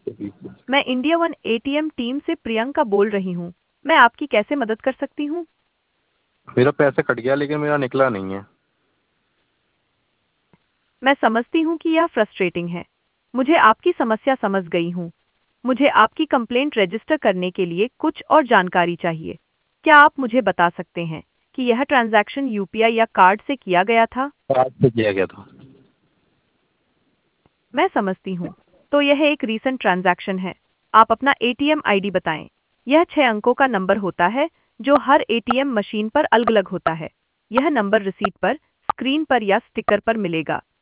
मैं India one ATM team से प्रियंका बोल रही हूँ। मैं आपकी कैसे मदद कर सकती हूँ? मेरा पैसा कट गया लेकिन मेरा निकला नहीं है। मैं समझती हूँ कि यह फ्रस्ट्रेटिंग है। मुझे आपकी समस्या समझ गई हूँ। मुझे आपकी कंप्लेंट रजिस्टर करने के लिए कुछ और जानकारी चाहिए। क्या आप मुझे बता सकते हैं कि यह ट्रांजैक्शन यूपीआई या कार्ड से किया गया था? कार्ड से किया गया था। मैं समझती हूँ। तो यह एक रीसेंट ट्रांजैक्शन है। आप अपना एटीएम आईडी बताएं। यह 6 अंकों का नंबर होता है जो हर एटीएम मशीन पर अलग-अलग होता है। यह नंबर रिसीट पर, स्क्रीन पर या स्टिकर पर मिलेगा।